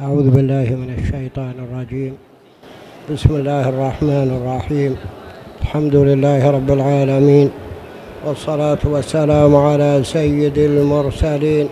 أعوذ بالله من الشيطان الرجيم. بسم الله الرحمن الرحيم. الحمد لله رب العالمين، والصلاة والسلام على سيد المرسلين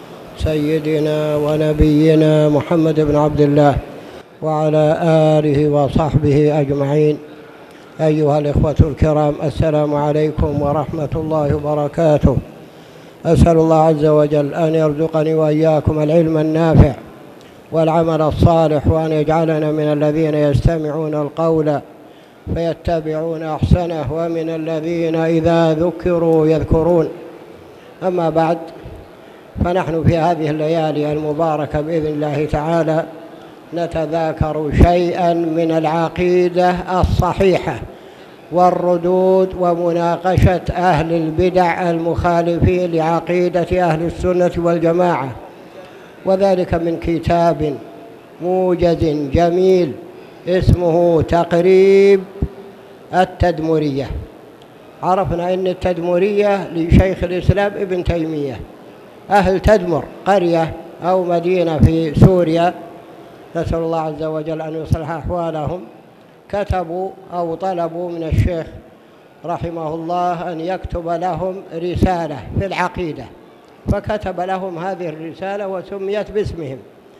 سيدنا ونبينا محمد بن عبد الله وعلى آله وصحبه أجمعين. أيها الإخوة الكرام، السلام عليكم ورحمة الله وبركاته. أسأل الله عز وجل أن يرزقني وإياكم العلم النافع والعمل الصالح، وأن يجعلنا من الذين يستمعون القول فيتبعون أحسنه، ومن الذين إذا ذكروا يذكرون. أما بعد، فنحن في هذه الليالي المباركة بإذن الله تعالى نتذاكر شيئا من العقيدة الصحيحة والردود ومناقشة أهل البدع المخالفين لعقيدة أهل السنة والجماعة، وذلك من كتاب موجز جميل اسمه تقريب التدمرية. عرفنا أن التدمرية لشيخ الإسلام ابن تيمية. أهل تدمر قرية أو مدينة في سوريا، نسأل الله عز وجل أن يصلح أحوالهم، كتبوا أو طلبوا من الشيخ رحمه الله أن يكتب لهم رسالة في العقيدة، فكتب لهم هذه الرسالة وسميت باسمهم،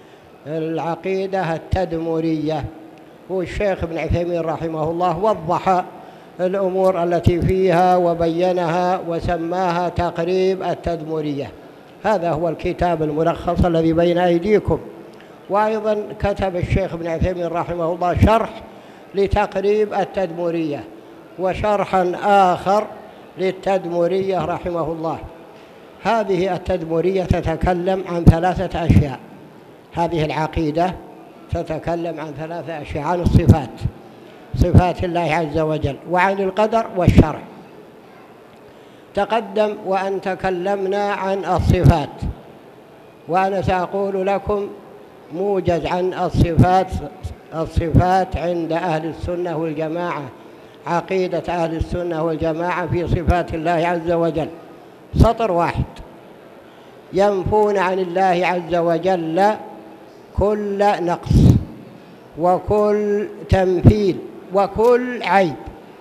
العقيدة التدمرية. والشيخ ابن عثيمين رحمه الله وضح الأمور التي فيها وبينها وسماها تقريب التدمرية. هذا هو الكتاب الملخص الذي بين أيديكم. وأيضا كتب الشيخ ابن عثيمين رحمه الله شرح لتقريب التدمرية، وشرحا آخر للتدمرية رحمه الله. هذه التدمرية تتكلم عن ثلاثة أشياء. هذه العقيدة تتكلم عن ثلاثة أشياء: عن الصفات، صفات الله عز وجل، وعن القدر والشرع. تقدم وأن تكلمنا عن الصفات، وأنا سأقول لكم موجز عن الصفات عند أهل السنة والجماعة، عقيدة أهل السنة والجماعة في صفات الله عز وجل. سطر واحد: ينفون عن الله عز وجل كل نقص وكل تمثيل وكل عيب.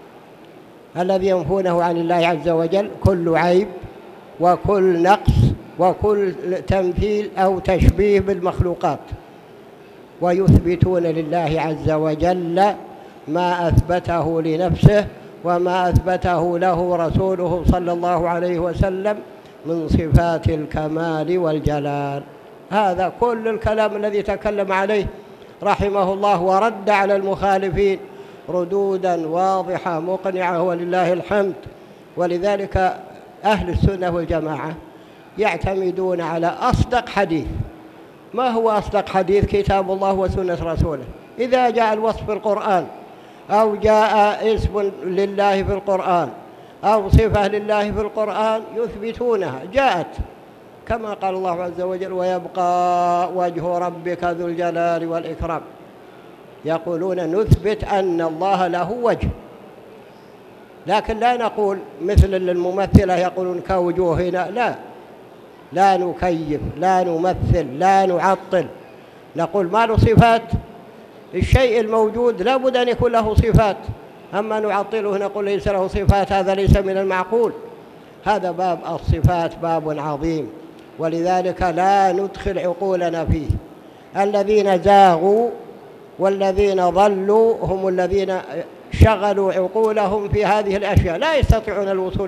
الذي ينفونه عن الله عز وجل كل عيب وكل نقص وكل تمثيل أو تشبيه بالمخلوقات، ويثبتون لله عز وجل ما أثبته لنفسه وما أثبته له رسوله صلى الله عليه وسلم من صفات الكمال والجلال. هذا كل الكلام الذي تكلم عليه رحمه الله، ورد على المخالفين ردودا واضحة مقنعة ولله الحمد. ولذلك أهل السنة والجماعة يعتمدون على أصدق حديث. ما هو أصدق حديث؟ كتاب الله وسنة رسوله. إذا جاء الوصف في القرآن أو جاء اسم لله في القرآن أو صفة لله في القرآن يثبتونها، جاءت كما قال الله عز وجل: ويبقى وجه ربك ذو الجلال والإكرام. يقولون نثبت أن الله له وجه، لكن لا نقول مثل الممثلة يقولون كوجوهنا، لا نكيف، لا نمثل، لا نعطل. نقول ما له صفات. الشيء الموجود لا بد أن يكون له صفات، أما نعطله نقول ليس له صفات، هذا ليس من المعقول. هذا باب الصفات باب عظيم، ولذلك لا ندخل عقولنا فيه. الذين زاغوا والذين ضلوا هم الذين شغلوا عقولهم في هذه الأشياء، لا يستطيعون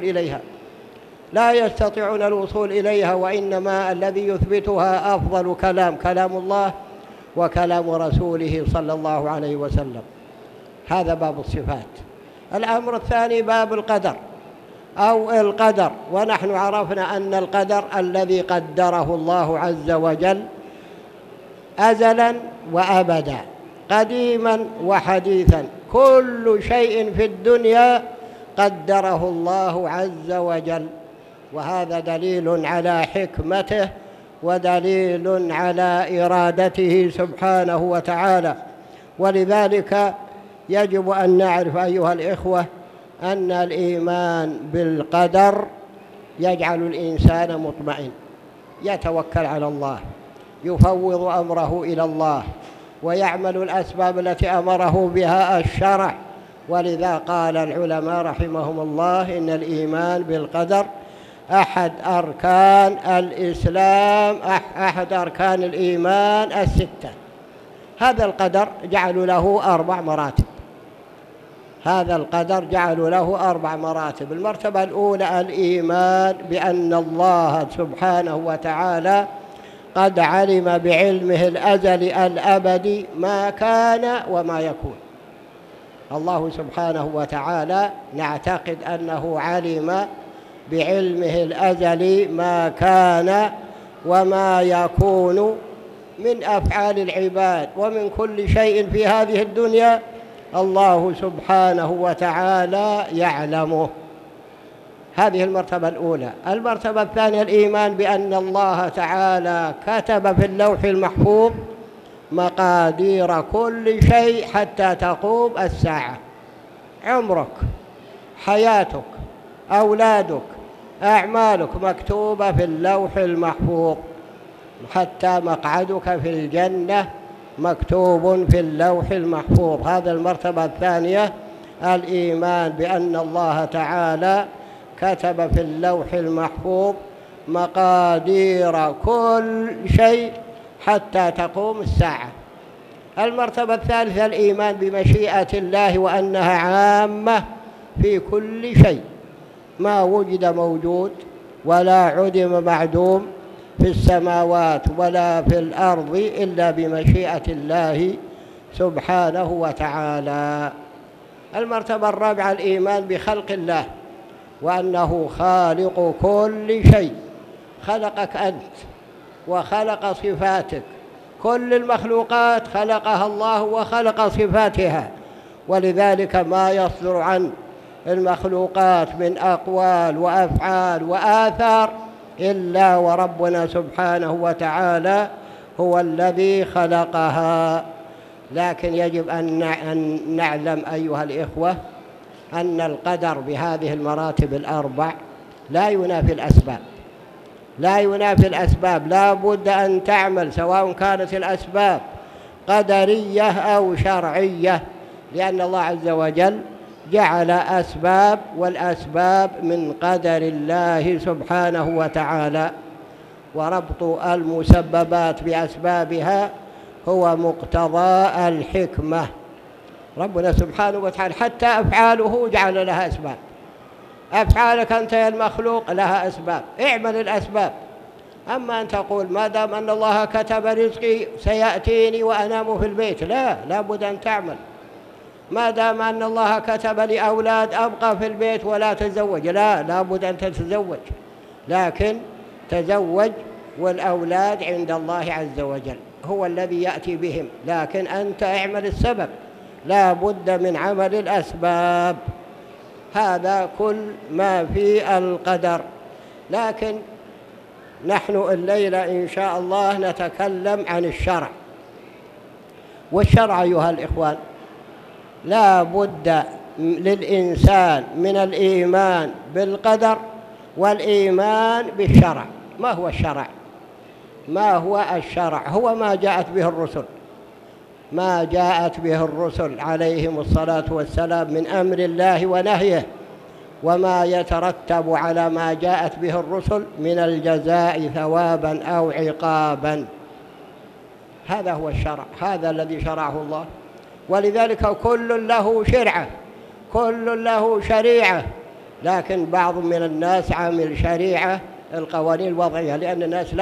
الوصول إليها، وإنما الذي يثبتها أفضل كلام الله وكلام رسوله صلى الله عليه وسلم. هذا باب الصفات. الأمر الثاني باب القدر أو القدر. ونحن عرفنا أن القدر الذي قدره الله عز وجل أزلا وأبدا، قديما وحديثا، كل شيء في الدنيا قدره الله عز وجل. وهذا دليل على حكمته ودليل على إرادته سبحانه وتعالى. ولذلك يجب أن نعرف أيها الإخوة أن الإيمان بالقدر يجعل الإنسان مطمئن، يتوكل على الله، يفوض أمره إلى الله ويعمل الأسباب التي أمره بها الشرع. ولذا قال العلماء رحمهم الله إن الإيمان بالقدر أحد أركان الإسلام، أحد أركان الإيمان الستة. هذا القدر جعلوا له 4 مراتب. هذا القدر جعلوا له 4 مراتب. المرتبة الأولى الإيمان بأن الله سبحانه وتعالى قد علم بعلمه الأزلي الأبدي ما كان وما يكون. الله سبحانه وتعالى نعتقد أنه علم بعلمه الأزلي ما كان وما يكون من أفعال العباد ومن كل شيء في هذه الدنيا الله سبحانه وتعالى يعلمه. هذه المرتبة الأولى. المرتبة الثانية الإيمان بأن الله تعالى كتب في اللوح المحفوظ مقادير كل شيء حتى تقوم الساعة. عمرك، حياتك، أولادك، أعمالك مكتوبة في اللوح المحفوظ، حتى مقعدك في الجنة مكتوب في اللوح المحفوظ. هذا المرتبة الثانية الإيمان بأن الله تعالى كتب في اللوح المحفوظ مقادير كل شيء حتى تقوم الساعة. المرتبة الثالثة الإيمان بمشيئة الله وأنها عامة في كل شيء، ما وجد موجود ولا عدم معدوم في السماوات ولا في الأرض إلا بمشيئة الله سبحانه وتعالى. المرتبة الرابعة الإيمان بخلق الله وأنه خالق كل شيء، خلقك أنت وخلق صفاتك، كل المخلوقات خلقها الله وخلق صفاتها، ولذلك ما يصدر عن المخلوقات من أقوال وأفعال وآثار إلا وربنا سبحانه وتعالى هو الذي خلقها. لكن يجب أن نعلم أيها الإخوة أن القدر بهذه المراتب الأربع لا ينافي الأسباب، لا ينافي الأسباب. لا بد أن تعمل سواء كانت الأسباب قدرية أو شرعية، لأن الله عز وجل جعل أسباب، والأسباب من قدر الله سبحانه وتعالى، وربط المسببات بأسبابها هو مقتضى الحكمة. ربنا سبحانه وتعالى حتى أفعاله جعل لها أسباب. أفعالك أنت يا المخلوق لها أسباب، اعمل الأسباب. أما أن تقول ما دام أن الله كتب رزقي سيأتيني وأنام في البيت، لا بد أن تعمل. ما دام أن الله كتب لي أولاد أبقى في البيت ولا تزوج، لا بد أن تتزوج، لكن تزوج والأولاد عند الله عز وجل هو الذي يأتي بهم، لكن أنت اعمل السبب، لا بد من عمل الأسباب. هذا كل ما في القدر. لكن نحن الليلة إن شاء الله نتكلم عن الشرع. والشرع أيها الإخوان لا بد للإنسان من الإيمان بالقدر والإيمان بالشرع. ما هو الشرع؟ ما هو الشرع؟ هو ما جاءت به الرسل، ما جاءت به الرسل عليهم الصلاة والسلام من أمر الله ونهيه، وما يترتب على ما جاءت به الرسل من الجزاء ثوابا أو عقابا. هذا هو الشرع، هذا الذي شرعه الله. ولذلك كل له شرعة، كل له شريعة، لكن بعض من الناس عامل شريعة القوانين الوضعية، لأن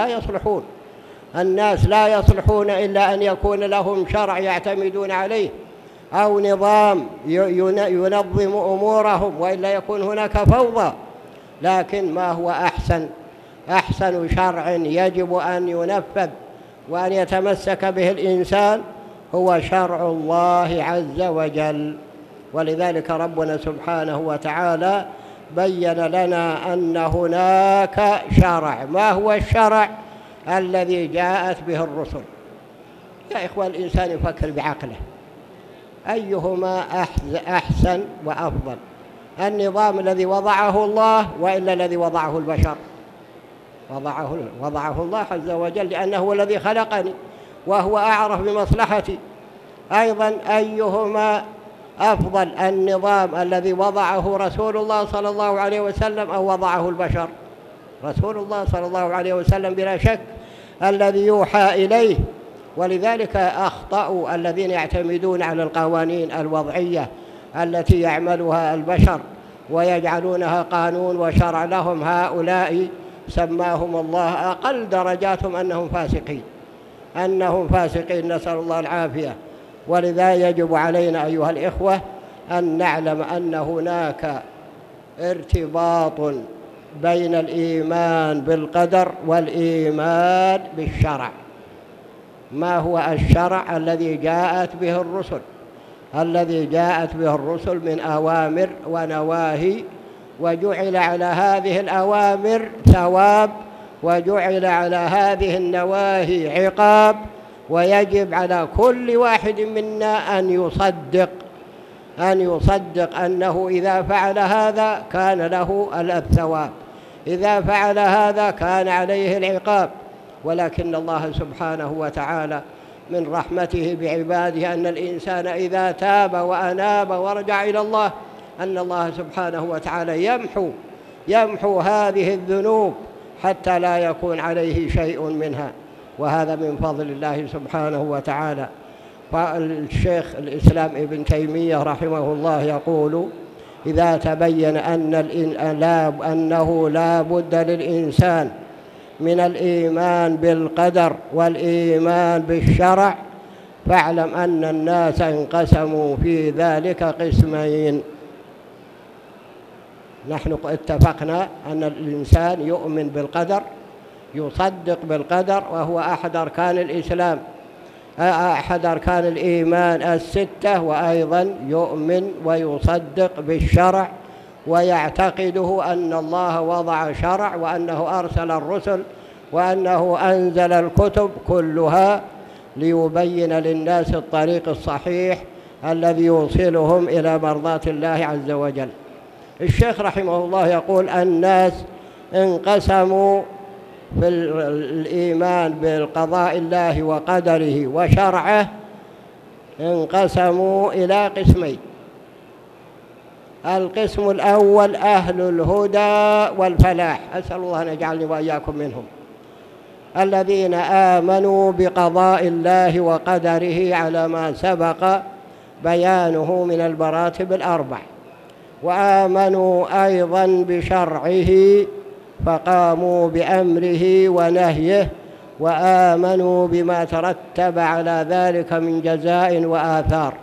الناس لا يصلحون إلا أن يكون لهم شرع يعتمدون عليه أو نظام ينظم أمورهم، وإلا يكون هناك فوضى. لكن ما هو أحسن شرع يجب أن ينفذ وأن يتمسك به الإنسان هو شرع الله عز وجل. ولذلك ربنا سبحانه وتعالى بين لنا أن هناك شرع. ما هو الشرع الذي جاءت به الرسل؟ يا إخوان الإنسان يفكر بعقله أيهما أحسن وأفضل، النظام الذي وضعه الله وإلا الذي وضعه البشر؟ وضعه الله عز وجل، لأنه هو الذي خلقني وهو أعرف بمصلحتي. أيضا أيهما أفضل، النظام الذي وضعه رسول الله صلى الله عليه وسلم أو وضعه البشر؟ رسول الله صلى الله عليه وسلم بلا شك الذي يوحى إليه. ولذلك أخطأوا الذين يعتمدون على القوانين الوضعية التي يعملها البشر ويجعلونها قانون وشرع لهم. هؤلاء سماهم الله أقل درجاتهم أنهم فاسقين، نسأل الله العافية. ولذا يجب علينا أيها الإخوة أن نعلم أن هناك ارتباط بين الإيمان بالقدر والإيمان بالشرع. ما هو الشرع الذي جاءت به الرسل من أوامر ونواهي، وجعل على هذه الأوامر ثواب، وجعل على هذه النواهي عقاب. ويجب على كل واحد منا أن يصدق أنه إذا فعل هذا كان له الثواب، إذا فعل هذا كان عليه العقاب. ولكن الله سبحانه وتعالى من رحمته بعباده أن الإنسان إذا تاب وأناب ورجع إلى الله أن الله سبحانه وتعالى يمحو هذه الذنوب حتى لا يكون عليه شيء منها، وهذا من فضل الله سبحانه وتعالى. فالشيخ الإسلام ابن تيمية رحمه الله يقول: إذا تبين أنه لا بد للإنسان من الإيمان بالقدر والإيمان بالشرع، فاعلم أن الناس انقسموا في ذلك قسمين. نحن اتفقنا أن الإنسان يؤمن بالقدر، يصدق بالقدر، وهو أحد أركان الإسلام، أحد أركان الإيمان الستة. وأيضا يؤمن ويصدق بالشرع، ويعتقده أن الله وضع شرع، وأنه أرسل الرسل، وأنه أنزل الكتب كلها ليبين للناس الطريق الصحيح الذي يوصلهم إلى مرضاة الله عز وجل. الشيخ رحمه الله يقول: الناس انقسموا في الإيمان بالقضاء الله وقدره وشرعه، انقسموا إلى قسمين. القسم الأول أهل الهدى والفلاح، أسأل الله أن يجعلني وإياكم منهم، الذين آمنوا بقضاء الله وقدره على ما سبق بيانه من المراتب الأربع، وآمنوا أيضا بشرعه فقاموا بأمره ونهيه، وآمنوا بما ترتب على ذلك من جزاء وآثار،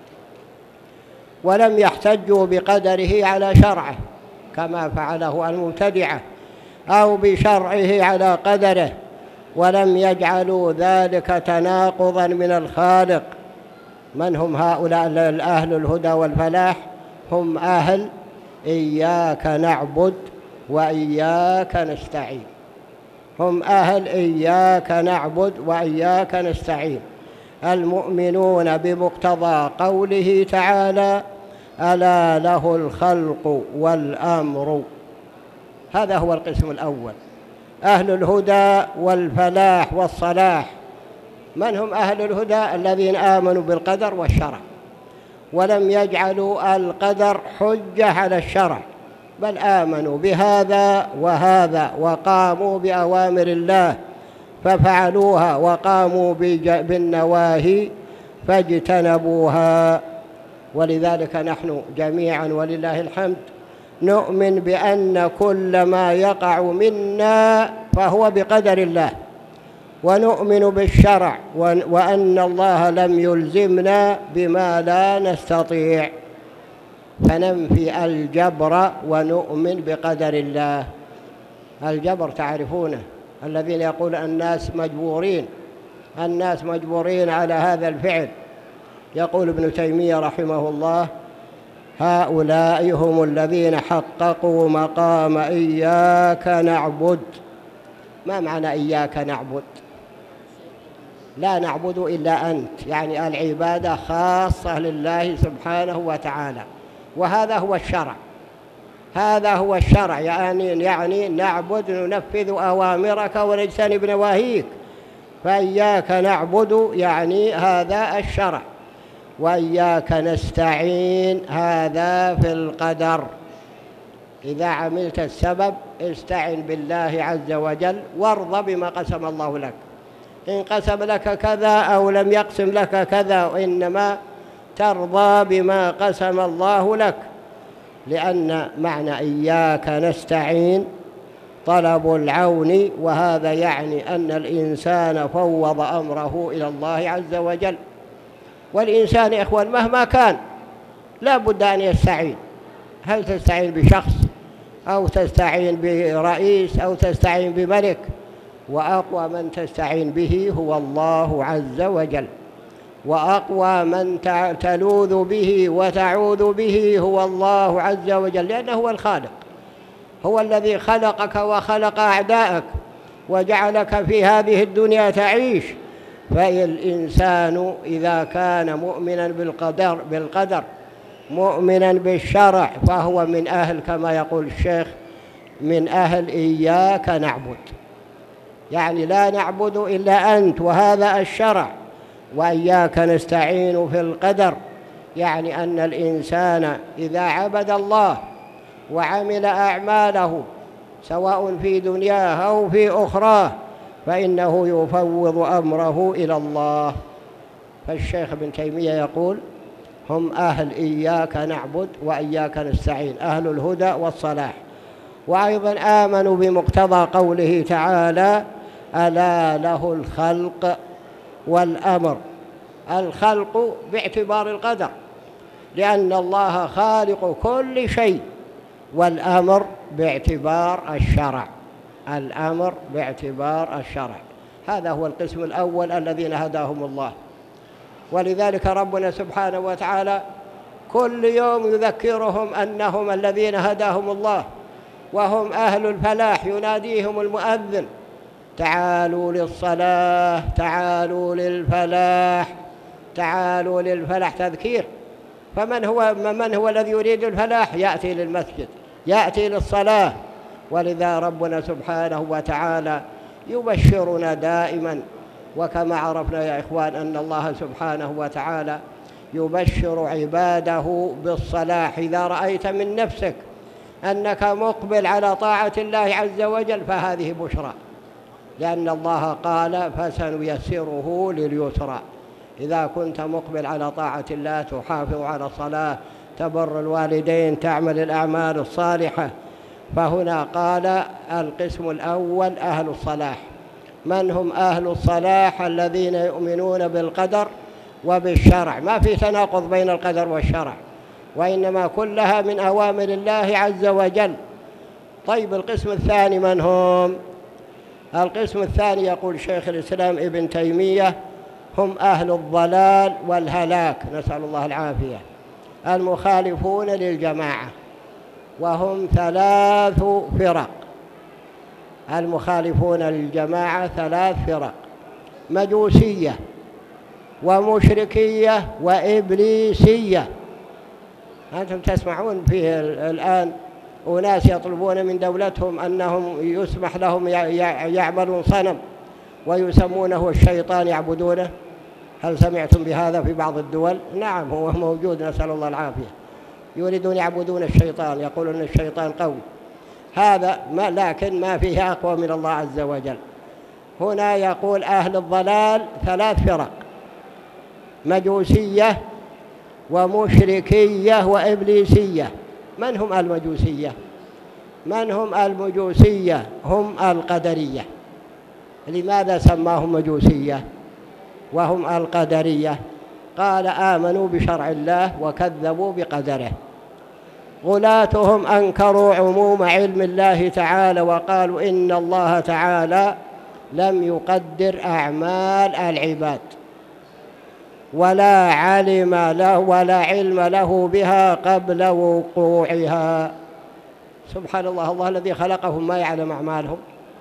ولم يحتجوا بقدره على شرعه كما فعله المبتدعة، أو بشرعه على قدره، ولم يجعلوا ذلك تناقضا من الخالق. من هم هؤلاء أهل الهدى والفلاح؟ هم أهل إياك نعبد وإياك نستعين، هم أهل إياك نعبد وإياك نستعين، المؤمنون بمقتضى قوله تعالى: ألا له الخلق والأمر. هذا هو القسم الأول، أهل الهدى والفلاح والصلاح. من هم أهل الهدى؟ الذين آمنوا بالقدر والشرع، ولم يجعلوا القدر حجة على الشرع، بل آمنوا بهذا وهذا، وقاموا بأوامر الله ففعلوها، وقاموا بالنواهي فاجتنبوها. ولذلك نحن جميعا ولله الحمد نؤمن بأن كل ما يقع منا فهو بقدر الله، ونؤمن بالشرع، وأن الله لم يلزمنا بما لا نستطيع، فننفي الجبر ونؤمن بقدر الله. الجبر تعرفونه، الذين يقول الناس مجبورين على هذا الفعل. يقول ابن تيمية رحمه الله: هؤلاء هم الذين حققوا مقام إياك نعبد. ما معنى إياك نعبد؟ لا نعبد إلا أنت، يعني العبادة خاصة لله سبحانه وتعالى، وهذا هو الشرع. هذا هو الشرع، يعني نعبد، ننفذ أوامرك ونجتنب نواهيك. فإياك نعبد يعني هذا الشرع، وإياك نستعين هذا في القدر. إذا عملت السبب استعن بالله عز وجل وارض بما قسم الله لك. إن قسم لك كذا أو لم يقسم لك كذا، وإنما ترضى بما قسم الله لك، لأن معنى إياك نستعين طلب العون، وهذا يعني أن الإنسان فوض أمره إلى الله عز وجل. والإنسان يا إخوان مهما كان لا بد أن يستعين. هل تستعين بشخص أو تستعين برئيس أو تستعين بملك؟ وأقوى من تستعين به هو الله عز وجل، وأقوى من تلوذ به وتعوذ به هو الله عز وجل، لأنه هو الخالق، هو الذي خلقك وخلق أعداءك وجعلك في هذه الدنيا تعيش. فالإنسان إذا كان مؤمنا بالقدر مؤمنا بالشرع فهو من أهل، كما يقول الشيخ، من أهل إياك نعبد، يعني لا نعبد إلا أنت وهذا الشرع. وإياك نستعين في القدر، يعني أن الإنسان إذا عبد الله وعمل أعماله سواء في دنياه أو في أخراه فإنه يفوض أمره إلى الله. فالشيخ ابن تيمية يقول هم أهل إياك نعبد وإياك نستعين، أهل الهدى والصلاح. وأيضا آمنوا بمقتضى قوله تعالى ألا له الخلق والأمر. الخلق باعتبار القدر لأن الله خالق كل شيء، والأمر باعتبار الشرع، الأمر باعتبار الشرع. هذا هو القسم الأول الذين هداهم الله. ولذلك ربنا سبحانه وتعالى كل يوم يذكرهم أنهم الذين هداهم الله وهم أهل الفلاح، يناديهم المؤذن تعالوا للصلاة، تعالوا للفلاح، تعالوا للفلاح، تذكير. من هو الذي يريد الفلاح؟ يأتي للمسجد، يأتي للصلاة. ولذا ربنا سبحانه وتعالى يبشرنا دائما، وكما عرفنا يا إخوان أن الله سبحانه وتعالى يبشر عباده بالصلاح. إذا رأيت من نفسك أنك مقبل على طاعة الله عز وجل فهذه بشرى، لأن الله قال فسنيسره لليسرى. إذا كنت مقبل على طاعة الله، تحافظ على الصلاة، تبر الوالدين، تعمل الأعمال الصالحة، فهنا قال القسم الأول أهل الصلاح. من هم أهل الصلاح؟ الذين يؤمنون بالقدر وبالشرع، ما في تناقض بين القدر والشرع، وإنما كلها من أوامر الله عز وجل. طيب القسم الثاني من هم؟ القسم الثاني يقول شيخ الإسلام ابن تيمية هم أهل الضلال والهلاك، نسأل الله العافية، المخالفون للجماعة، وهم 3 فرق. المخالفون للجماعة 3 فرق: مجوسية ومشركية وإبليسية. أنتم تسمعون فيه الآن أناس يطلبون من دولتهم أنهم يسمح لهم يعملون صنم ويسمونه الشيطان يعبدونه. هل سمعتم بهذا في بعض الدول؟ نعم، هو موجود، نسأل الله العافية. يريدون يعبدون الشيطان، يقولون الشيطان قوي. هذا لكن ما فيه أقوى من الله عز وجل. هنا يقول أهل الضلال 3 فرق: مجوسية ومشركية وإبليسية. من هم المجوسية؟ من هم المجوسية؟ هم القدرية. لماذا سماهم مجوسية وهم القدرية؟ قال آمنوا بشرع الله وكذبوا بقدره. غلاتهم أنكروا عموم علم الله تعالى وقالوا إن الله تعالى لم يقدر أعمال العباد ولا علم له بها قبل وقوعها. سبحان الله، الله الذي خلقهم ما يعلم أعمالهم،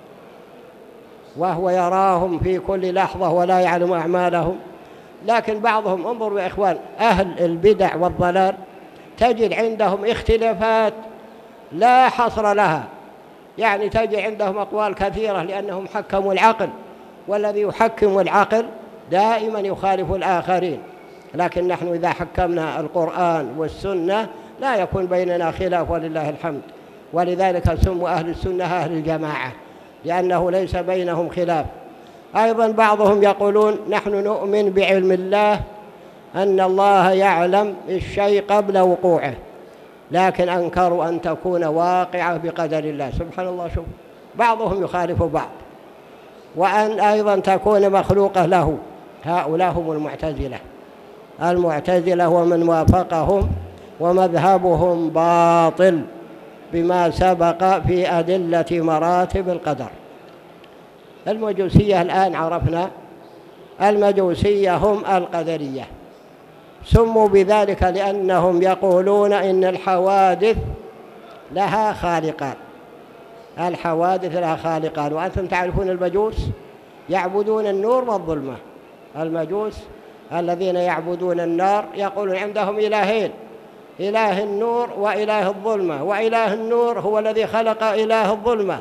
وهو يراهم في كل لحظة ولا يعلم أعمالهم. لكن بعضهم، انظروا يا إخوان، أهل البدع والضلال تجد عندهم اختلافات لا حصر لها، يعني تجي عندهم أقوال كثيرة لأنهم حكموا العقل، والذي يحكم العقل دائما يخالف الآخرين. لكن نحن إذا حكمنا القرآن والسنة لا يكون بيننا خلاف ولله الحمد، ولذلك سموا أهل السنة أهل الجماعة، لأنه ليس بينهم خلاف. أيضا بعضهم يقولون نحن نؤمن بعلم الله، أن الله يعلم الشيء قبل وقوعه، لكن أنكروا أن تكون واقعة بقدر الله. سبحان الله، شوف بعضهم يخالف بعض، وأن أيضا تكون مخلوقة له. هؤلاء هم المعتزلة. المعتزلة ومن وافقهم ومذهبهم باطل بما سبق في أدلة مراتب القدر. المجوسية الآن عرفنا، المجوسية هم القدرية، سموا بذلك لأنهم يقولون إن الحوادث لها خالقان. الحوادث لها خالقان، وأنتم تعرفون المجوس يعبدون النور والظلمة. المجوس الذين يعبدون النار يقولون عندهم إلهين، إله النور وإله الظلمة، وإله النور هو الذي خلق إله الظلمة.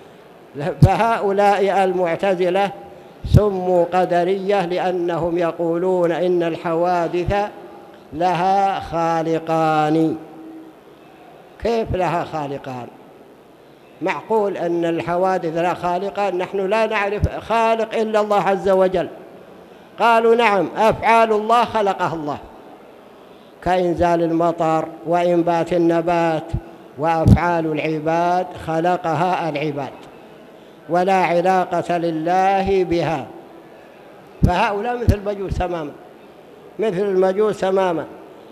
فهؤلاء المعتزلة سموا قدرية لأنهم يقولون إن الحوادث لها خالقان. كيف لها خالقان؟ معقول أن الحوادث لها خالقان؟ نحن لا نعرف خالق إلا الله عز وجل. قالوا نعم، أفعال الله خلقها الله، كإنزال المطر وإنبات النبات، وأفعال العباد خلقها العباد، ولا علاقة لله بها. فهؤلاء مثل المجوس تماما، مثل المجوس تماما.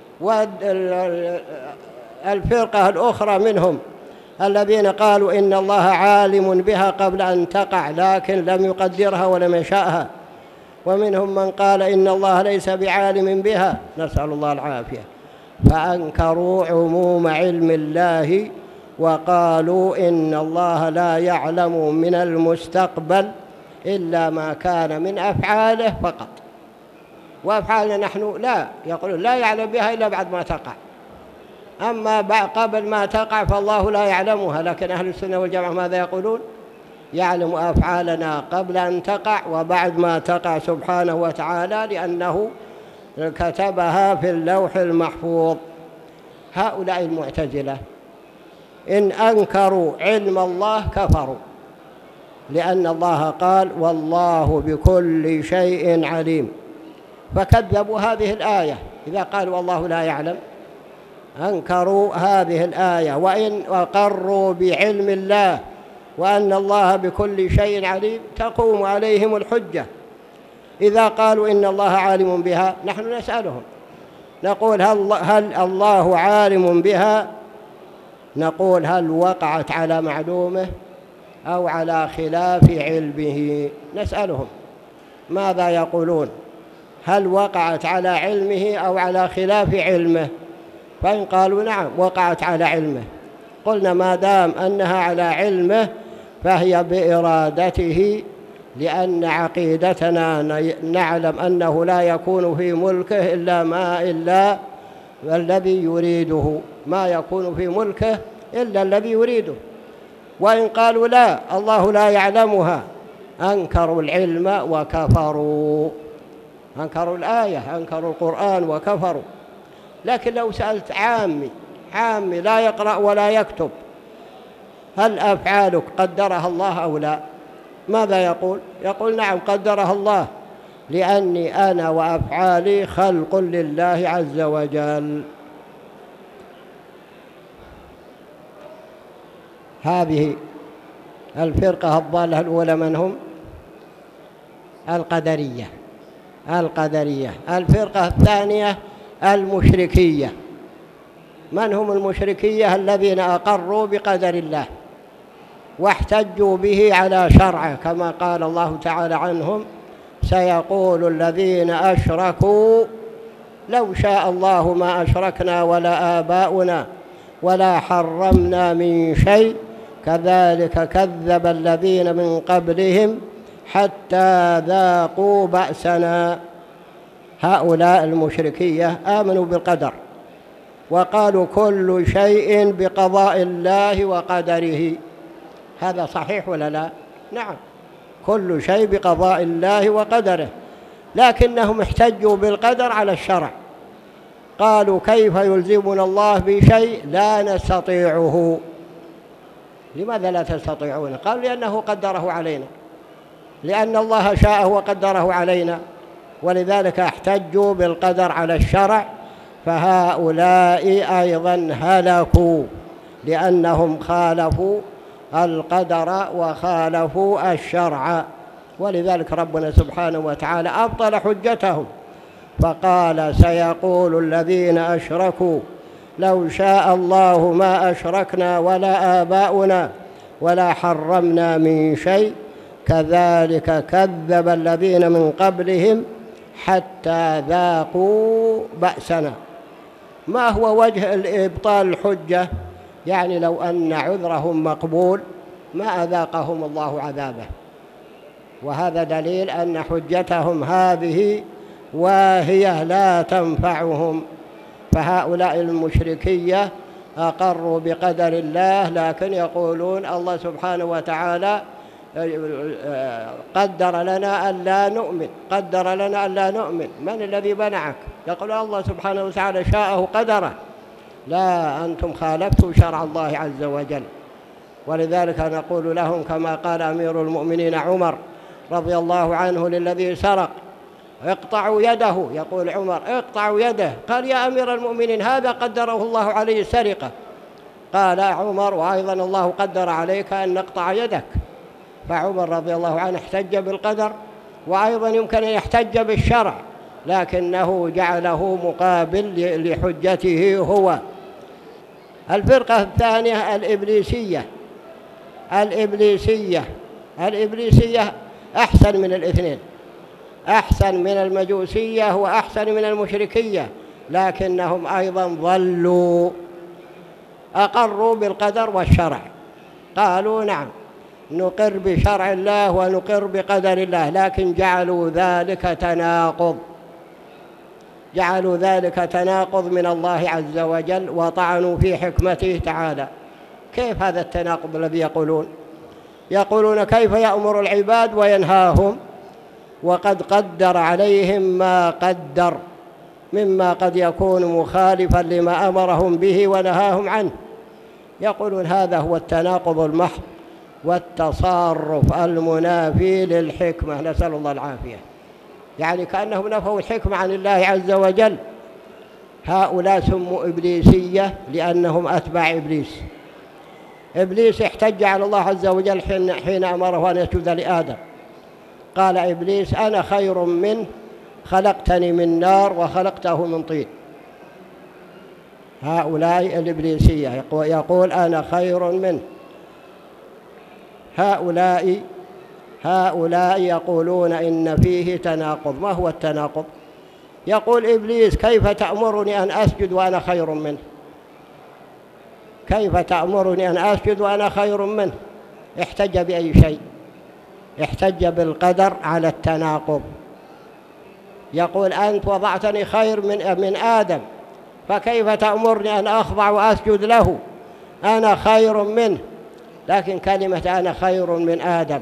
والفرقة الأخرى منهم الذين قالوا إن الله عالم بها قبل أن تقع لكن لم يقدرها ولم يشاءها، ومنهم من قال إن الله ليس بعالم بها، نسأل الله العافية. فأنكروا عموم علم الله وقالوا إن الله لا يعلم من المستقبل إلا ما كان من أفعاله فقط، وأفعالنا نحن لا، يقولون لا يعلم بها إلا بعد ما تقع، أما قبل ما تقع فالله لا يعلمها. لكن أهل السنة والجماعة ماذا يقولون؟ يعلم أفعالنا قبل أن تقع وبعد ما تقع سبحانه وتعالى، لأنه كتبها في اللوح المحفوظ. هؤلاء المعتزلة إن أنكروا علم الله كفروا، لأن الله قال والله بكل شيء عليم، فكذبوا هذه الآية. إذا قالوا والله لا يعلم أنكروا هذه الآية، وإن أقروا بعلم الله وأن الله بكل شيء عليم تقوم عليهم الحجة. إذا قالوا إن الله عالم بها نحن نسألهم نقول هل الله عالم بها؟ نقول هل وقعت على معلومه أو على خلاف علمه؟ نسألهم ماذا يقولون، هل وقعت على علمه أو على خلاف علمه؟ فإن قالوا نعم وقعت على علمه، قلنا ما دام أنها على علمه فهي بإرادته، لأن عقيدتنا نعلم أنه لا يكون في ملكه إلا الذي يريده، ما يكون في ملكه إلا الذي يريده. وإن قالوا لا الله لا يعلمها أنكروا العلم وكفروا، أنكروا الآية، أنكروا القرآن وكفروا. لكن لو سألت عامي لا يقرأ ولا يكتب هل أفعالك قدرها الله أو لا؟ ماذا يقول؟ يقول نعم قدرها الله، لأني أنا وأفعالي خلق لله عز وجل. هذه الفرقة الضالة الأولى من هم؟ القدرية. الفرقة الثانية المشركية. من هم المشركية؟ الذين أقروا بقدر الله واحتجوا به على شرعه، كما قال الله تعالى عنهم سيقول الذين أشركوا لو شاء الله ما أشركنا ولا آباؤنا ولا حرمنا من شيء كذلك كذب الذين من قبلهم حتى ذاقوا بأسنا. هؤلاء المشركية آمنوا بالقدر وقالوا كل شيء بقضاء الله وقدره. هذا صحيح ولا لا؟ نعم، كل شيء بقضاء الله وقدره، لكنهم احتجوا بالقدر على الشرع. قالوا كيف يلزمنا الله بشيء لا نستطيعه؟ لماذا لا تستطيعون؟ قالوا لأنه قدره علينا، لأن الله شاءه وقدره علينا، ولذلك احتجوا بالقدر على الشرع. فهؤلاء أيضا هلكوا لأنهم خالفوا القدر وخالفوا الشرع، ولذلك ربنا سبحانه وتعالى أبطل حجتهم فقال سيقول الذين أشركوا لو شاء الله ما أشركنا ولا آباؤنا ولا حرمنا من شيء كذلك كذب الذين من قبلهم حتى ذاقوا بأسنا. ما هو وجه الإبطال الحجة؟ يعني لو أن عذرهم مقبول ما أذاقهم الله عذابه، وهذا دليل أن حجتهم هذه واهية لا تنفعهم. فهؤلاء المشركية أقروا بقدر الله، لكن يقولون الله سبحانه وتعالى قدر لنا ألا نؤمن، قدر لنا ألا نؤمن. من الذي منعك؟ يقول الله سبحانه وتعالى شاءه قدره. لا، أنتم خالفتوا شرع الله عز وجل. ولذلك نقول لهم كما قال أمير المؤمنين عمر رضي الله عنه للذي سرق اقطعوا يده، يقول عمر اقطعوا يده، قال يا أمير المؤمنين هذا قدره الله عليه السرقة. قال عمر وأيضا الله قدر عليك أن نقطع يدك. فعمر رضي الله عنه احتج بالقدر، وأيضا يمكن أن يحتج بالشرع، لكنه جعله مقابل لحجته هو. الفرقة الثانية الإبليسية أحسن من الاثنين، أحسن من المجوسية وأحسن من المشركية، لكنهم أيضا ضلوا. أقروا بالقدر والشرع، قالوا نعم نقر بشرع الله ونقر بقدر الله، لكن جعلوا ذلك تناقض من الله عز وجل، وطعنوا في حكمته تعالى. كيف هذا التناقض الذي يقولون كيف يأمر العباد وينهاهم وقد قدر عليهم ما قدر مما قد يكون مخالفا لما أمرهم به ونهاهم عنه؟ يقولون هذا هو التناقض المحض والتصرف المنافي للحكمة، نسأل الله العافية. يعني كأنهم نفوا الحكمة عن الله عز وجل. هؤلاء سموا إبليسية لأنهم أتباع إبليس احتج على الله عز وجل حين أمره أن يسجد لآدم. قال إبليس أنا خير منه، خلقتني من نار وخلقته من طين. هؤلاء الإبليسية يقول أنا خير منه. هؤلاء يقولون إن فيه تناقض. ما هو التناقض؟ يقول إبليس كيف تأمرني أن أسجد وأنا خير منه؟ كيف تأمرني أن أسجد وأنا خير منه؟ احتج بأي شيء؟ احتج بالقدر على التناقض. يقول أنت وضعتني خير من آدم، فكيف تأمرني أن أخضع وأسجد له؟ أنا خير منه. لكن كلمة أنا خير من آدم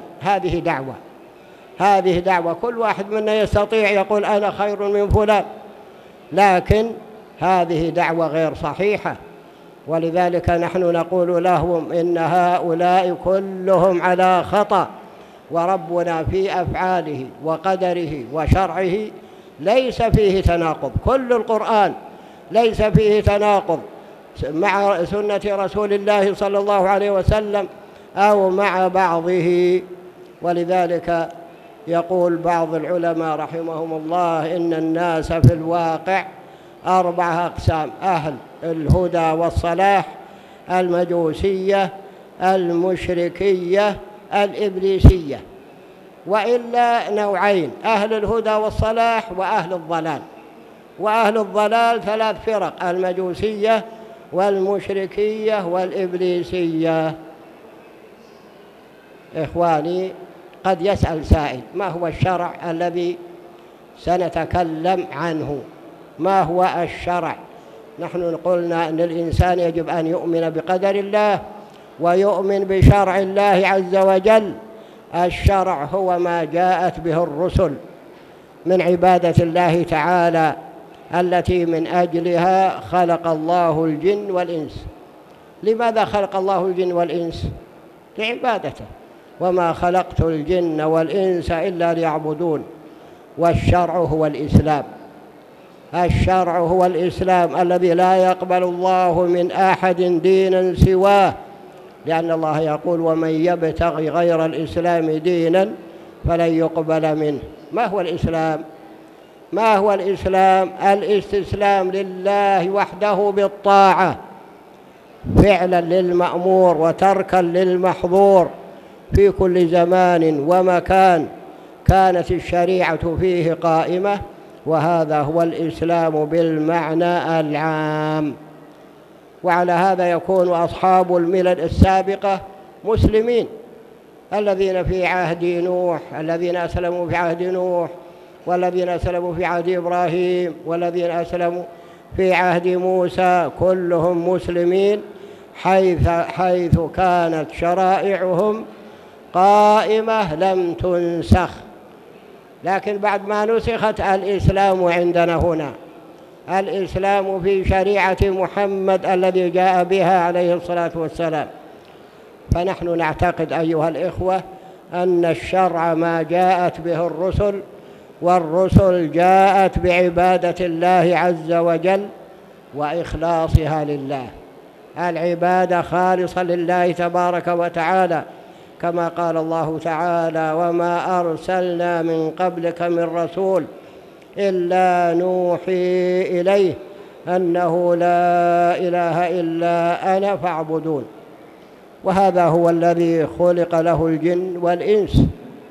هذه دعوة كل واحد منا يستطيع يقول أنا خير من فلان، لكن هذه دعوة غير صحيحة. ولذلك نحن نقول لهم إن هؤلاء كلهم على خطأ، وربنا في أفعاله وقدره وشرعه ليس فيه تناقض. كل القرآن ليس فيه تناقض مع سنة رسول الله صلى الله عليه وسلم أو مع بعضه. ولذلك يقول بعض العلماء رحمهم الله إن الناس في الواقع 4 أقسام: أهل الهدى والصلاح، المجوسية، المشركية، الإبليسية. وإلا نوعين: أهل الهدى والصلاح وأهل الضلال. وأهل الضلال 3 فرق: المجوسية والمشركية والإبليسية. إخواني، قد يسأل سائل: ما هو الشرع الذي سنتكلم عنه؟ ما هو الشرع؟ نحن قلنا أن الإنسان يجب أن يؤمن بقدر الله ويؤمن بشرع الله عز وجل. الشرع هو ما جاءت به الرسل من عبادة الله تعالى التي من أجلها خلق الله الجن والإنس. لماذا خلق الله الجن والإنس؟ لعبادته. وما خلقت الجن والإنس إلا ليعبدون. والشرع هو الإسلام. الشرع هو الإسلام الذي لا يقبل الله من أحد دينا سواه، لأن الله يقول: ومن يبتغي غير الإسلام دينا فلن يقبل منه. ما هو الإسلام؟ ما هو الإسلام؟ الاستسلام لله وحده بالطاعة، فعلا للمأمور وتركا للمحظور في كل زمان ومكان كانت الشريعة فيه قائمة، وهذا هو الإسلام بالمعنى العام. وعلى هذا يكون أصحاب الملل السابقة مسلمين، الذين في عهد نوح، الذين أسلموا في عهد نوح، والذين أسلموا في عهد إبراهيم، والذين أسلموا في عهد موسى، كلهم مسلمين حيث كانت شرائعهم قائمة لم تنسخ. لكن بعد ما نسخت الإسلام عندنا هنا، الإسلام في شريعة محمد الذي جاء بها عليه الصلاة والسلام. فنحن نعتقد أيها الإخوة أن الشرع ما جاءت به الرسل، والرسل جاءت بعبادة الله عز وجل وإخلاصها لله. العبادة خالصة لله تبارك وتعالى، كما قال الله تعالى: وما أرسلنا من قبلك من رسول إلا نوحي إليه أنه لا إله إلا أنا فاعبدون. وهذا هو الذي خلق له الجن والإنس،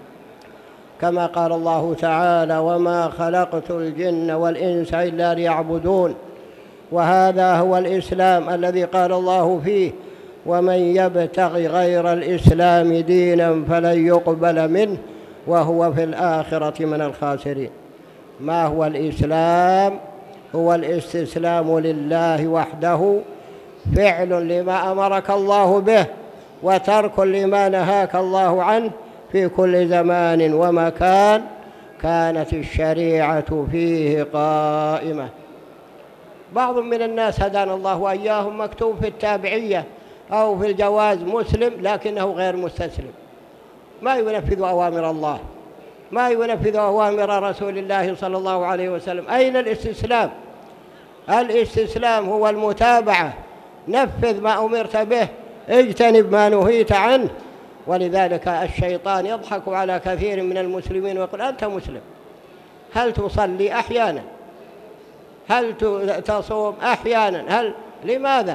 كما قال الله تعالى: وما خلقت الجن والإنس إلا ليعبدون. وهذا هو الإسلام الذي قال الله فيه: ومن يبتغي غير الإسلام دينا فلن يقبل منه وهو في الآخرة من الخاسرين. ما هو الإسلام؟ هو الاستسلام لله وحده، فعل لما أمرك الله به وترك لما نهاك الله عنه في كل زمان ومكان كانت الشريعة فيه قائمة. بعض من الناس هدانا الله وإياهم مكتوب في التابعية أو في الجواز مسلم لكنه غير مستسلم، ما ينفذ أوامر الله، ما ينفذ أوامر رسول الله صلى الله عليه وسلم. أين الاستسلام؟ الاستسلام هو المتابعة، نفذ ما أمرت به، اجتنب ما نهيت عنه. ولذلك الشيطان يضحك على كثير من المسلمين ويقول: أنت مسلم، هل تصلي أحيانا؟ هل تصوم أحيانا؟ لماذا؟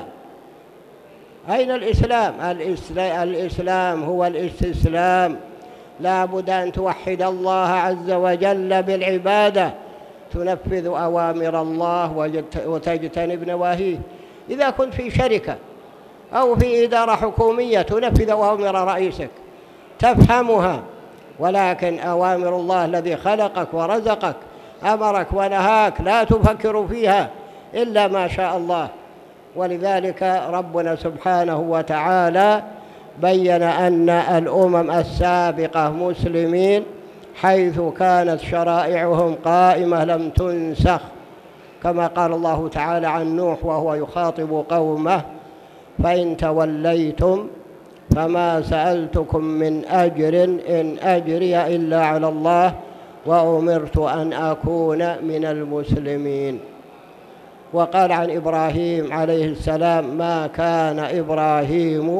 أين الإسلام؟ الإسلام هو الاستسلام. لا بد أن توحد الله عز وجل بالعبادة، تنفذ أوامر الله وتجتنب نواهيه. إذا كنت في شركة أو في إدارة حكومية تنفذ أوامر رئيسك تفهمها، ولكن أوامر الله الذي خلقك ورزقك أمرك ونهاك لا تفكر فيها إلا ما شاء الله. ولذلك ربنا سبحانه وتعالى بين أن الأمم السابقة مسلمين حيث كانت شرائعهم قائمة لم تنسخ، كما قال الله تعالى عن نوح وهو يخاطب قومه: فإن توليتم فما سألتكم من أجر إن أجري إلا على الله وأمرت أن أكون من المسلمين. وقال عن إبراهيم عليه السلام: ما كان إبراهيم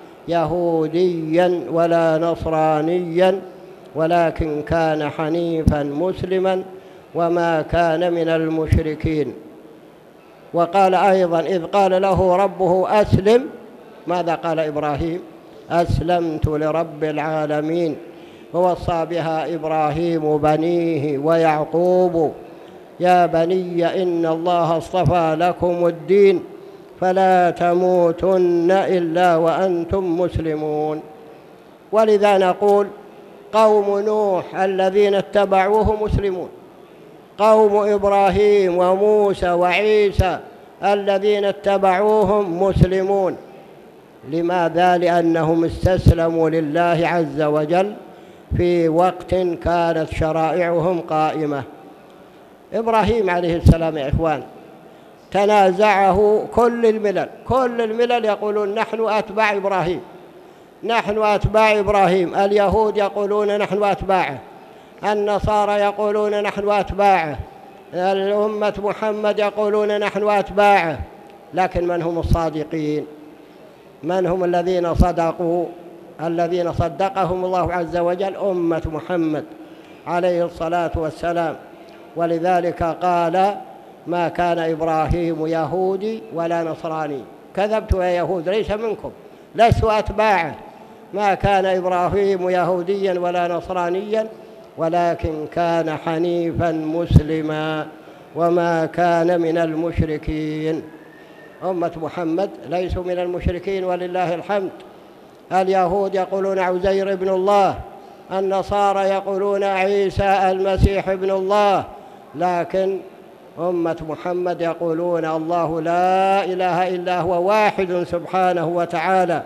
يهوديا ولا نصرانيا ولكن كان حنيفا مسلما وما كان من المشركين. وقال أيضا: إذ قال له ربه أسلم، ماذا قال إبراهيم؟ أسلمت لرب العالمين. ووصى بها إبراهيم بنيه ويعقوب: يا بني إن الله اصطفى لكم الدين فلا تموتن إلا وأنتم مسلمون. ولذا نقول قوم نوح الذين اتبعوه مسلمون، قوم إبراهيم وموسى وعيسى الذين اتبعوهم مسلمون. لماذا؟ لأنهم استسلموا لله عز وجل في وقت كانت شرائعهم قائمة. إبراهيم عليه السلام يا إخوان تنازعه كل الملل يقولون نحن أتباع إبراهيم، نحن أتباع إبراهيم. اليهود يقولون نحن أتباعه، النصارى يقولون نحن أتباعه، الأمة محمد يقولون نحن أتباعه. لكن من هم الصادقين؟ من هم الذين صدقوا؟ الذين صدقهم الله عز وجل أمة محمد عليه الصلاة والسلام. ولذلك قال ما كان إبراهيم يهودي ولا نصراني. كذبت يا يهود ليس منكم، لست أتباعه. ما كان إبراهيم يهوديا ولا نصرانيا ولكن كان حنيفا مسلما وما كان من المشركين. أمة محمد ليسوا من المشركين ولله الحمد. اليهود يقولون عزير ابن الله، النصارى يقولون عيسى المسيح ابن الله، لكن أمة محمد يقولون الله لا إله إلا هو واحد سبحانه وتعالى.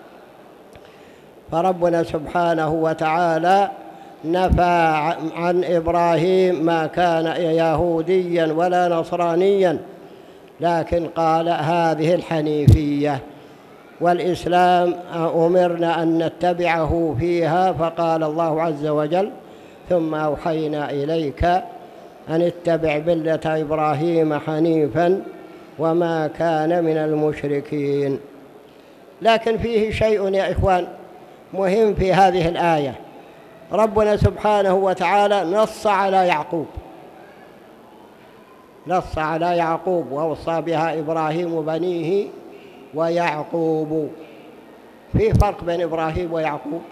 فربنا سبحانه وتعالى نفى عن إبراهيم ما كان يهوديا ولا نصرانيا، لكن قال هذه الحنيفية. والإسلام أمرنا أن نتبعه فيها، فقال الله عز وجل ثم أوحينا إليك أن اتبع ملة إبراهيم حنيفا وما كان من المشركين. لكن فيه شيء يا إخوان مهم في هذه الآية. ربنا سبحانه وتعالى نص على يعقوب ووصى بها إبراهيم بنيه ويعقوب. في فرق بين إبراهيم ويعقوب؟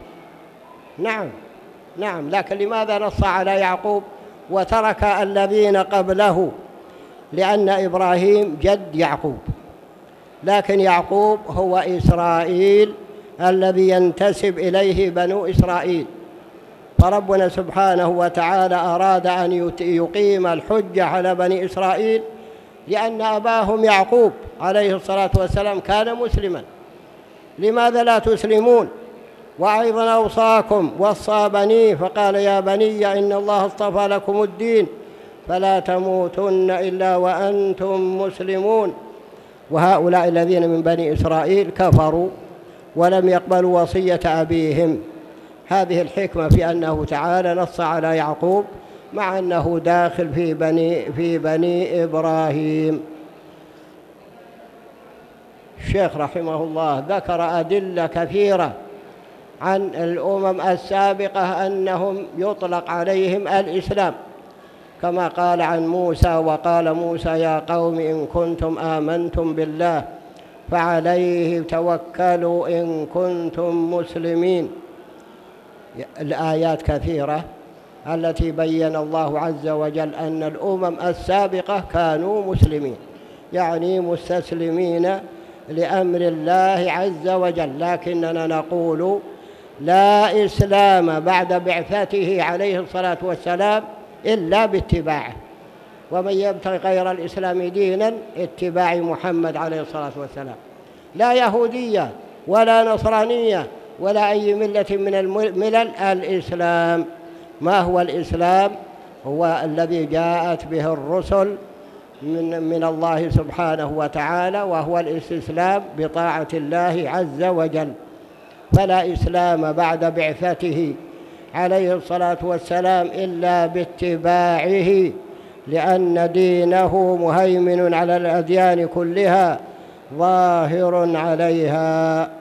نعم، لكن لماذا نص على يعقوب وترك الذين قبله؟ لأن إبراهيم جد يعقوب، لكن يعقوب هو إسرائيل الذي ينتسب إليه بنو إسرائيل. فربنا سبحانه وتعالى أراد أن يقيم الحجة على بني إسرائيل لأن أباهم يعقوب عليه الصلاة والسلام كان مسلما. لماذا لا تسلمون؟ وأيضا أوصاكم وصى بنيه فقال يا بني إن الله اصطفى لكم الدين فلا تموتن إلا وأنتم مسلمون. وهؤلاء الذين من بني إسرائيل كفروا ولم يقبلوا وصية أبيهم. هذه الحكمة في أنه تعالى نص على يعقوب مع أنه داخل في بني إبراهيم. الشيخ رحمه الله ذكر أدلة كثيرة عن الأمم السابقة أنهم يطلق عليهم الإسلام، كما قال عن موسى وقال موسى يا قوم إن كنتم آمنتم بالله فعليه توكلوا إن كنتم مسلمين. الآيات كثيرة التي بين الله عز وجل أن الأمم السابقة كانوا مسلمين، يعني مستسلمين لأمر الله عز وجل. لكننا نقول لا إسلام بعد بعثته عليه الصلاة والسلام إلا باتباعه، ومن يبتغي غير الإسلام دينا اتباع محمد عليه الصلاة والسلام، لا يهودية ولا نصرانية ولا أي ملة من الملل. الإسلام ما هو الإسلام؟ هو الذي جاءت به الرسل من الله سبحانه وتعالى، وهو الاستسلام بطاعة الله عز وجل. فلا إسلام بعد بعثته عليه الصلاة والسلام إلا باتباعه، لأن دينه مهيمن على الأديان كلها ظاهر عليها.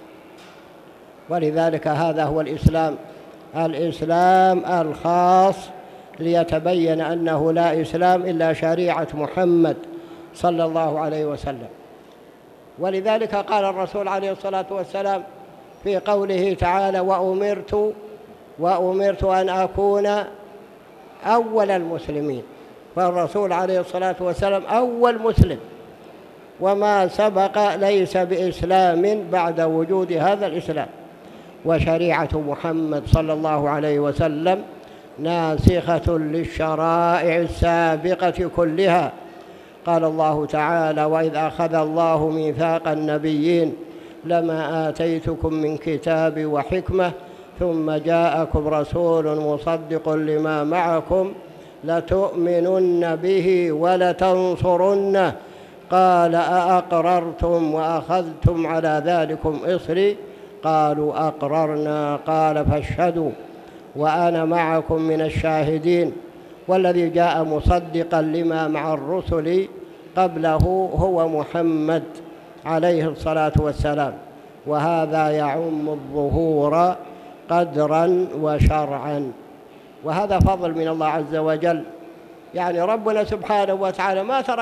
ولذلك هذا هو الإسلام الخاص، ليتبين أنه لا إسلام إلا شريعة محمد صلى الله عليه وسلم. ولذلك قال الرسول عليه الصلاة والسلام في قوله تعالى وأمرت أن أكون أول المسلمين. فالرسول عليه الصلاة والسلام أول مسلم، وما سبق ليس بإسلام بعد وجود هذا الإسلام. وشريعة محمد صلى الله عليه وسلم ناسخة للشرائع السابقة كلها، قال الله تعالى: وإذ أخذ الله ميثاق النبيين لما آتيتكم من كتاب وحكمة ثم جاءكم رسول مصدق لما معكم لتؤمنن به ولتنصرنه قال أأقررتم وأخذتم على ذلكم إصري قالوا أقررنا قال فاشهدوا وأنا معكم من الشاهدين. والذي جاء مصدقا لما مع الرسل قبله هو محمد عليه الصلاة والسلام، وهذا يعم الظهور قدرا وشرعا، وهذا فضل من الله عز وجل. يعني ربنا سبحانه وتعالى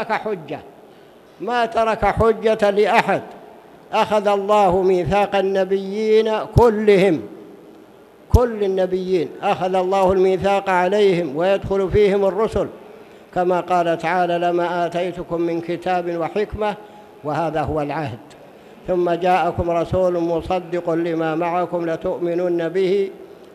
ما ترك حجة لأحد. أخذ الله ميثاق النبيين كلهم، كل النبيين أخذ الله الميثاق عليهم ويدخل فيهم الرسل، كما قال تعالى: لما آتيتكم من كتاب وحكمة، وهذا هو العهد. ثم جاءكم رسول مصدق لما معكم لتؤمنن به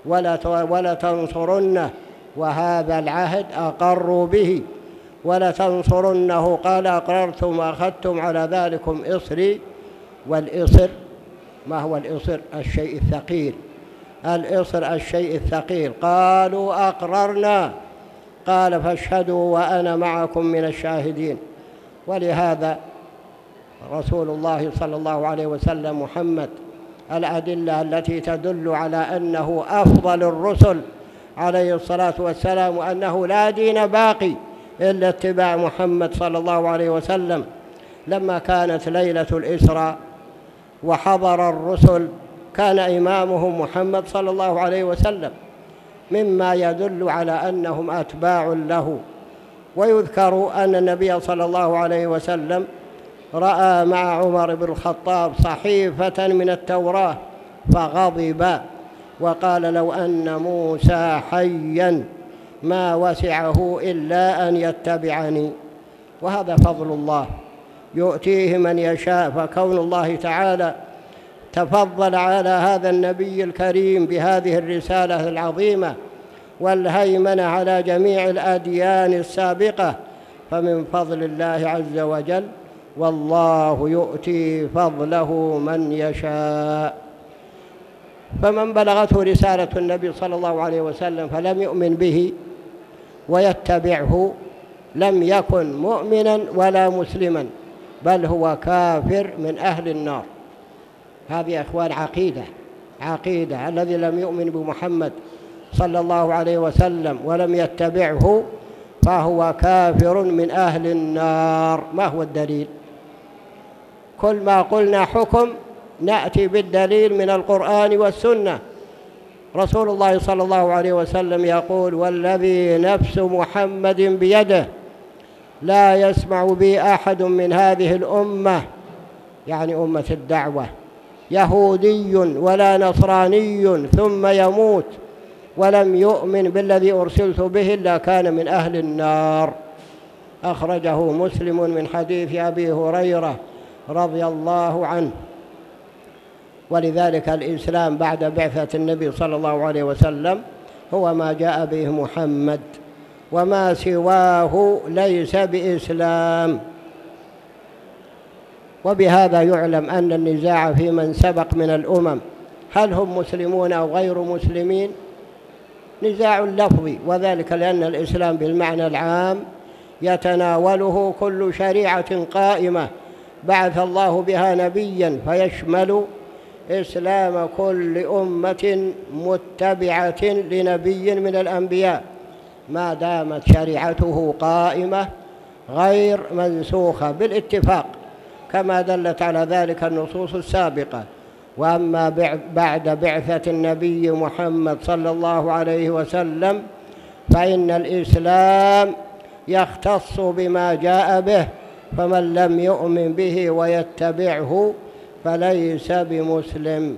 ولتنصرنه، وهذا العهد أقروا به. ولتنصرنه قال أقررتم وأخذتم على ذلكم إصري. والإصر ما هو الإصر؟ الشيء الثقيل. الإصر الشيء الثقيل. قالوا أقررنا قال فاشهدوا وأنا معكم من الشاهدين. ولهذا رسول الله صلى الله عليه وسلم محمد الأدلة التي تدل على أنه أفضل الرسل عليه الصلاة والسلام، وأنه لا دين باقي إلا اتباع محمد صلى الله عليه وسلم. لما كانت ليلة الإسراء وحضر الرسل كان إمامهم محمد صلى الله عليه وسلم، مما يدل على أنهم أتباع له. ويذكر أن النبي صلى الله عليه وسلم رأى مع عمر بن الخطاب صحيفة من التوراة فغضب وقال: لو أن موسى حيا ما وسعه إلا أن يتبعني. وهذا فضل الله يؤتيه من يشاء. فكون الله تعالى تفضل على هذا النبي الكريم بهذه الرسالة العظيمة والهيمنة على جميع الأديان السابقة فمن فضل الله عز وجل، والله يؤتي فضله من يشاء. فمن بلغته رسالة النبي صلى الله عليه وسلم فلم يؤمن به ويتبعه لم يكن مؤمنا ولا مسلما، بل هو كافر من أهل النار. هذه يا إخوان عقيدة. الذي لم يؤمن بمحمد صلى الله عليه وسلم ولم يتبعه فهو كافر من أهل النار. ما هو الدليل؟ كل ما قلنا حكم نأتي بالدليل من القرآن والسنة. رسول الله صلى الله عليه وسلم يقول: والذي نفس محمد بيده لا يسمع بي أحد من هذه الأمة، يعني أمة الدعوة، يهودي ولا نصراني ثم يموت ولم يؤمن بالذي أرسلت به إلا كان من أهل النار. أخرجه مسلم من حديث أبي هريرة رضي الله عنه. ولذلك الإسلام بعد بعثة النبي صلى الله عليه وسلم هو ما جاء به محمد، وما سواه ليس بإسلام. وبهذا يعلم أن النزاع في من سبق من الأمم هل هم مسلمون أو غير مسلمين نزاع لفظي، وذلك لأن الإسلام بالمعنى العام يتناوله كل شريعة قائمة بعث الله بها نبيا، فيشمل إسلام كل أمة متبعة لنبي من الأنبياء ما دامت شريعته قائمة غير منسوخة بالاتفاق، كما دلت على ذلك النصوص السابقة. وأما بعد بعثة النبي محمد صلى الله عليه وسلم فإن الإسلام يختص بما جاء به، فمن لم يؤمن به ويتبعه فليس بمسلم.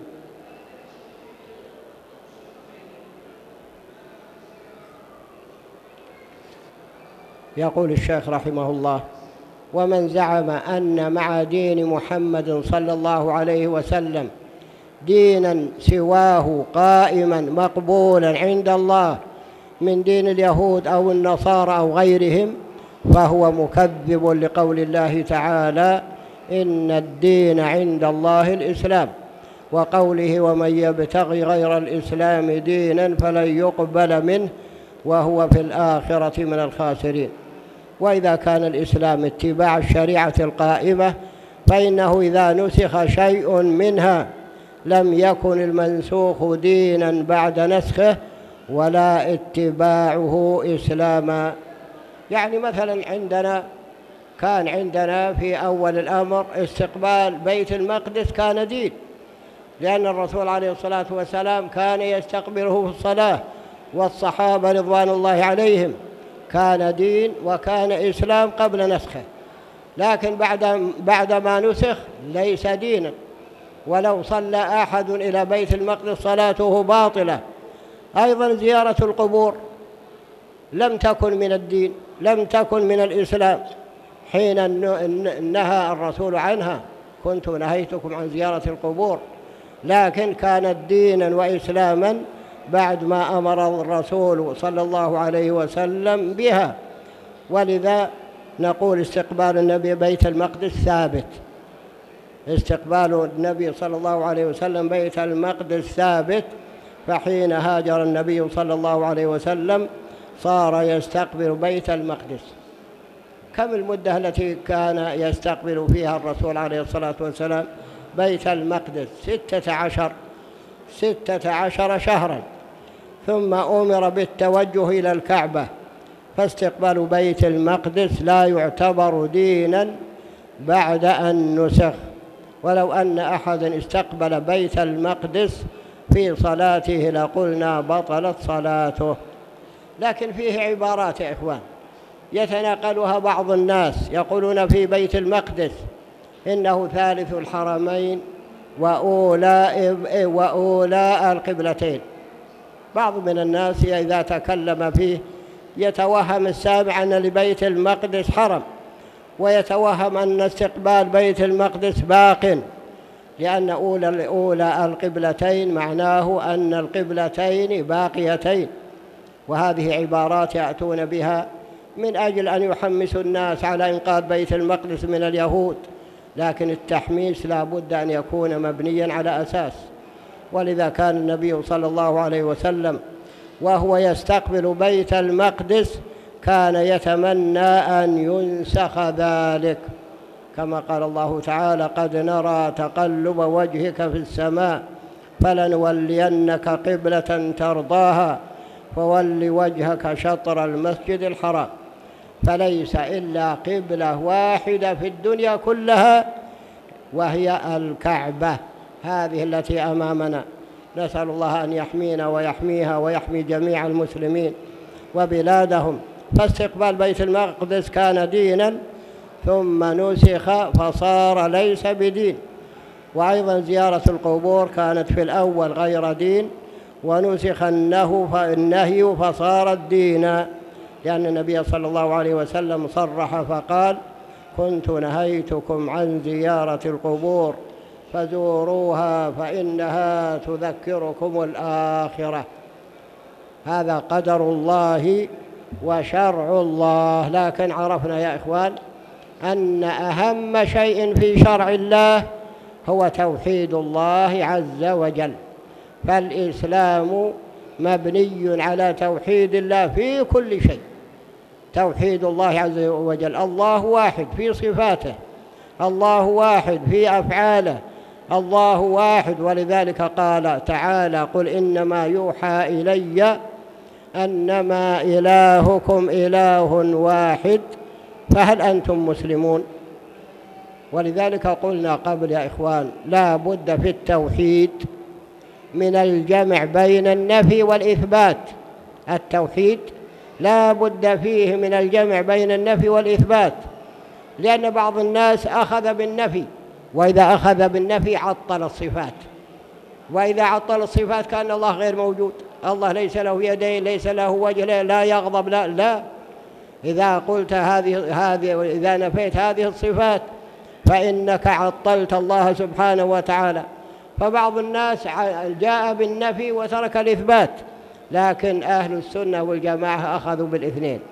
يقول الشيخ رحمه الله: ومن زعم أن مع دين محمد صلى الله عليه وسلم دينا سواه قائما مقبولا عند الله من دين اليهود أو النصارى أو غيرهم فهو مكذب لقول الله تعالى: إن الدين عند الله الإسلام، وقوله: ومن يبتغي غير الإسلام دينا فلن يقبل منه وهو في الآخرة من الخاسرين. وإذا كان الإسلام اتباع الشريعة القائمة، فإنه إذا نسخ شيء منها لم يكن المنسوخ دينا بعد نسخه ولا اتباعه إسلاما. يعني مثلا كان عندنا في أول الأمر استقبال بيت المقدس كان دين، لأن الرسول عليه الصلاة والسلام كان يستقبله في الصلاة، والصحابة رضوان الله عليهم كان دين وكان إسلام قبل نسخه. لكن بعدما نسخ ليس دينا، ولو صلى أحد إلى بيت المقدس صلاته باطلة. أيضا زيارة القبور لم تكن من الدين، لم تكن من الإسلام حين نهى الرسول عنها: كنت نهيتكم عن زيارة القبور، لكن كانت دينا وإسلاما بعد ما أمر الرسول صلى الله عليه وسلم بها. ولذا نقول استقبال النبي بيت المقدس ثابت، استقبال النبي صلى الله عليه وسلم بيت المقدس ثابت. فحين هاجر النبي صلى الله عليه وسلم صار يستقبل بيت المقدس. كم المدة التي كان يستقبل فيها الرسول عليه الصلاة والسلام بيت المقدس؟ 16 شهرا، ثم أمر بالتوجه إلى الكعبة. فاستقبال بيت المقدس لا يعتبر دينا بعد أن نسخ. ولو أن أحدا استقبل بيت المقدس في صلاته لقلنا بطلت صلاته. لكن فيه عبارات يا إخوان يتناقلها بعض الناس، يقولون في بيت المقدس إنه ثالث الحرمين وأولى القبلتين. بعض من الناس إذا تكلم فيه يتوهم السامع أن لبيت المقدس حرم، ويتوهم أن استقبال بيت المقدس باق، لأن أولى القبلتين معناه أن القبلتين باقيتين. وهذه عبارات يأتون بها من أجل أن يحمسوا الناس على إنقاذ بيت المقدس من اليهود، لكن التحميس لا بد أن يكون مبنيا على أساس. ولذا كان النبي صلى الله عليه وسلم وهو يستقبل بيت المقدس كان يتمنى أن ينسخ ذلك، كما قال الله تعالى: قد نرى تقلب وجهك في السماء فلنولينك قبلة ترضاها فول وجهك شطر المسجد الحرام. فليس إلا قبلة واحدة في الدنيا كلها، وهي الكعبة هذه التي أمامنا. نسأل الله أن يحمينا ويحميها ويحمي جميع المسلمين وبلادهم. فاستقبال بيت المقدس كان دينا ثم نسخ فصار ليس بدين. وأيضا زيارة القبور كانت في الأول غير دين، ونسخ النهي فصارت دينا، لأن النبي صلى الله عليه وسلم صرح فقال: كنت نهيتكم عن زيارة القبور فزوروها فإنها تذكركم الآخرة. هذا قدر الله وشرع الله. لكن عرفنا يا إخوان أن أهم شيء في شرع الله هو توحيد الله عز وجل، فالإسلام مبني على توحيد الله في كل شيء. توحيد الله عز وجل، الله واحد في صفاته، الله واحد في أفعاله، الله واحد. ولذلك قال تعالى: قل إنما يوحى إلي أنما إلهكم إله واحد فهل أنتم مسلمون؟ ولذلك قلنا قبل يا إخوان لا بد في التوحيد من الجمع بين النفي والإثبات. التوحيد لا بد فيه من الجمع بين النفي والإثبات، لأن بعض الناس أخذ بالنفي، وإذا أخذ بالنفي عطل الصفات، وإذا عطل الصفات كان الله غير موجود. الله ليس له يدين، ليس له وجه، لا يغضب، لا. إذا قلت إذا نفيت هذه الصفات فإنك عطلت الله سبحانه وتعالى. فبعض الناس جاء بالنفي وترك الإثبات، لكن أهل السنة والجماعة أخذوا بالاثنين،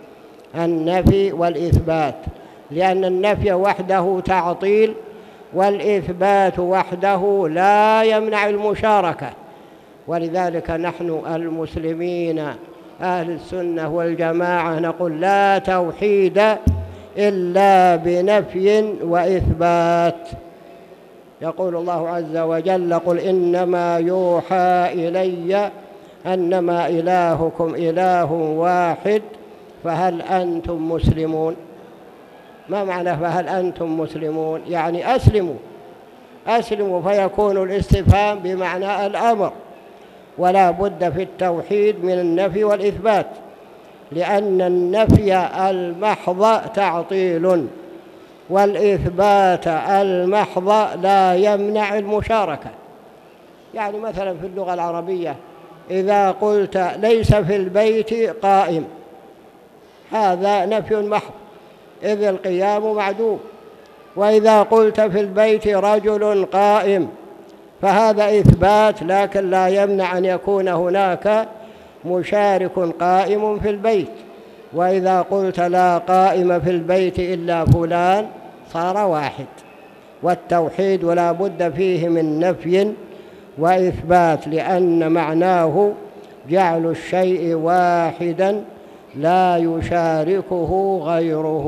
النفي والإثبات، لأن النفي وحده تعطيل، والإثبات وحده لا يمنع المشاركة. ولذلك نحن المسلمين أهل السنة والجماعة نقول لا توحيد إلا بنفي وإثبات. يقول الله عز وجل: قل إنما يوحى إلي أنما إلهكم إله واحد فهل أنتم مسلمون؟ ما معنى فهل أنتم مسلمون؟ يعني أسلموا، فيكون الاستفهام بمعنى الأمر. ولا بد في التوحيد من النفي والإثبات، لأن النفي المحض تعطيل، والإثبات المحض لا يمنع المشاركة. يعني مثلا في اللغة العربية إذا قلت ليس في البيت قائم، هذا نفي محض، إذ القيام معدوم. وإذا قلت في البيت رجل قائم، فهذا إثبات، لكن لا يمنع أن يكون هناك مشارك قائم في البيت. وإذا قلت لا قائم في البيت إلا فلان، صار واحد. والتوحيد لا بد فيه من نفي وإثبات، لأن معناه جعل الشيء واحدا لا يشاركه غيره.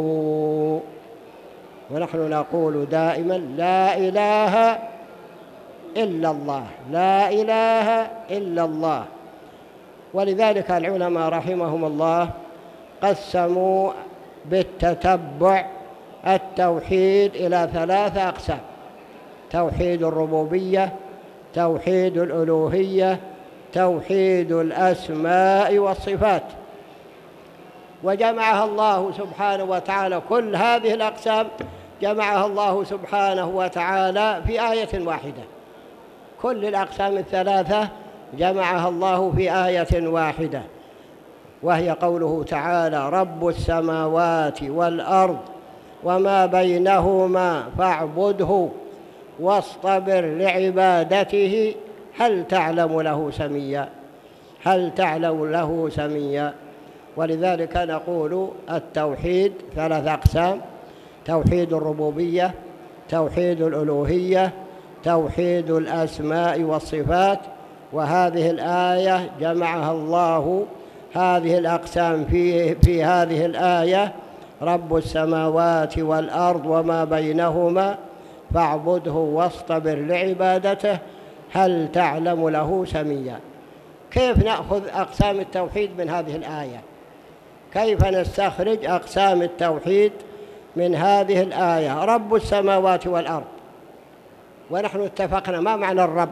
ونحن نقول دائما لا إله إلا الله، لا إله إلا الله. ولذلك العلماء رحمهم الله قسموا بالتتبع التوحيد إلى 3 أقسام: توحيد الربوبية، توحيد الألوهية، توحيد الأسماء والصفات. وجمعها الله سبحانه وتعالى، كل هذه الأقسام جمعها الله سبحانه وتعالى في آية واحدة. كل الأقسام ال3 جمعها الله في آية واحدة، وهي قوله تعالى: رب السماوات والأرض وما بينهما فاعبده واصطبر لعبادته هل تعلم له سميا، هل تعلم له سميا. ولذلك نقول التوحيد 3 أقسام: توحيد الربوبية، توحيد الألوهية، توحيد الأسماء والصفات. وهذه الآية جمعها الله هذه الأقسام في هذه الآية: رب السماوات والأرض وما بينهما فاعبده واصطبر لعبادته هل تعلم له سميا. كيف نأخذ أقسام التوحيد من هذه الآية؟ كيف نستخرج أقسام التوحيد من هذه الآية؟ رب السماوات والأرض، ونحن اتفقنا ما معنى الرب؟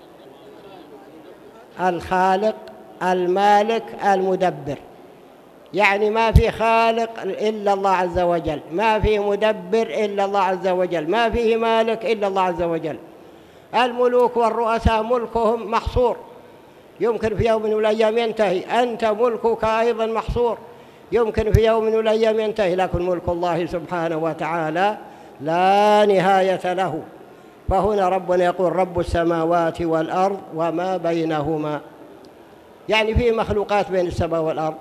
الخالق، المالك، المدبر. يعني ما في خالق إلا الله عز وجل، ما في مدبر إلا الله عز وجل، ما فيه مالك إلا الله عز وجل. الملوك والرؤساء ملكهم محصور، يمكن في يوم من الأيام ينتهي. أنت ملكك أيضا محصور، يمكن في يوم من الأيام ينتهي. لكن ملك الله سبحانه وتعالى لا نهاية له. فهنا ربنا يقول رب السماوات والأرض وما بينهما، يعني في مخلوقات بين السماء والأرض.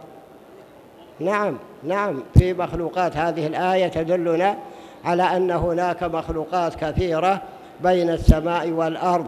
نعم في مخلوقات. هذه الآية تدلنا على أن هناك مخلوقات كثيرة بين السماء والأرض.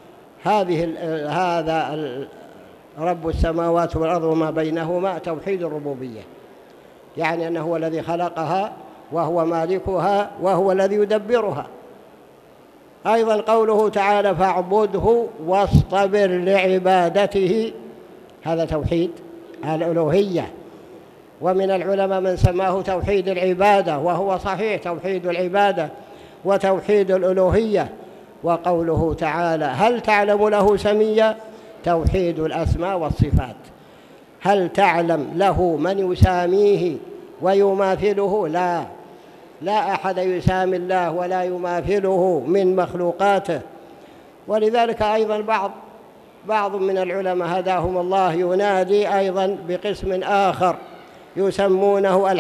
هذا رب السماوات والأرض وما بينهما توحيد الربوبية، يعني أنه هو الذي خلقها وهو مالكها وهو الذي يدبرها. أيضا قوله تعالى فاعبده واصطبر لعبادته، هذا توحيد الألوهية. ومن العلماء من سماه توحيد العبادة، وهو صحيح توحيد العبادة وتوحيد الألوهية. وقوله تعالى هل تعلم له سميا، توحيد الأسماء والصفات. هل تعلم له من يساميه ويماثله؟ لا أحد يسامي الله ولا يماثله من مخلوقاته. ولذلك أيضا بعض من العلماء هداهم الله ينادي أيضا بقسم آخر يسمونه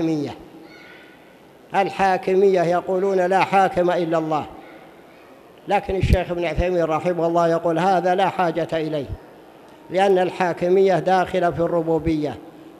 الحاكمية، يقولون لا حاكم إلا الله. لكن الشيخ ابن عثيمين رحمه الله يقول هذا لا حاجة إليه، لأن الحاكمية داخلة في الربوبية،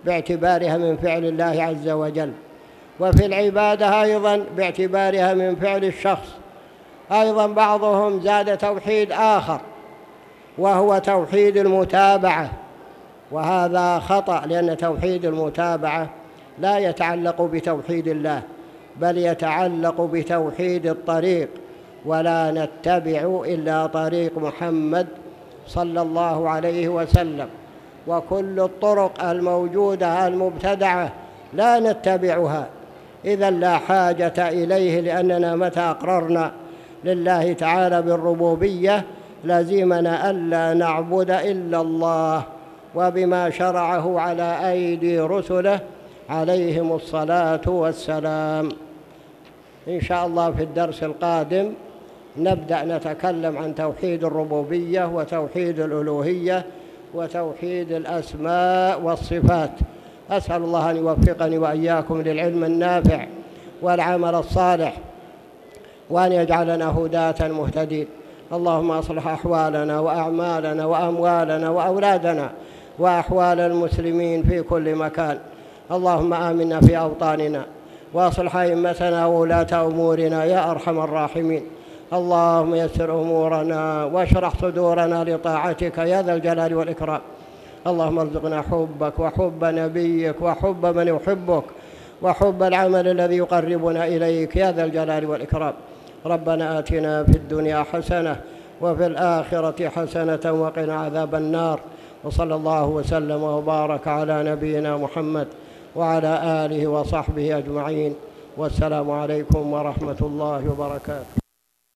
باعتبارها من فعل الله عز وجل، وفي العبادة أيضا باعتبارها من فعل الشخص. أيضا بعضهم زاد توحيد آخر وهو توحيد المتابعة، وهذا خطأ، لأن توحيد المتابعة لا يتعلق بتوحيد الله بل يتعلق بتوحيد الطريق، ولا نتبع إلا طريق محمد صلى الله عليه وسلم، وكل الطرق الموجودة المبتدعة لا نتبعها، إذا لا حاجة إليه، لأننا متى أقررنا لله تعالى بالربوبية لزمنا ألا نعبد إلا الله وبما شرعه على أيدي رسله عليهم الصلاة والسلام. إن شاء الله في الدرس القادم نبدأ نتكلم عن توحيد الربوبية وتوحيد الألوهية وتوحيد الأسماء والصفات. أسأل الله أن يوفقني وإياكم للعلم النافع والعمل الصالح، وأن يجعلنا هداة مهتدين. اللهم أصلح أحوالنا وأعمالنا وأموالنا وأولادنا وأحوال المسلمين في كل مكان. اللهم آمنا في أوطاننا، وأصلح أئمتنا وولاة أمورنا يا أرحم الراحمين. اللهم يسر أمورنا واشرح صدورنا لطاعتك يا ذا الجلال والإكرام. اللهم ارزقنا حبك وحب نبيك وحب من يحبك وحب العمل الذي يقربنا إليك يا ذا الجلال والإكرام. ربنا آتنا في الدنيا حسنة وفي الآخرة حسنة وقنا عذاب النار. وصلى الله وسلم وبارك على نبينا محمد وعلى آله وصحبه أجمعين، والسلام عليكم ورحمة الله وبركاته.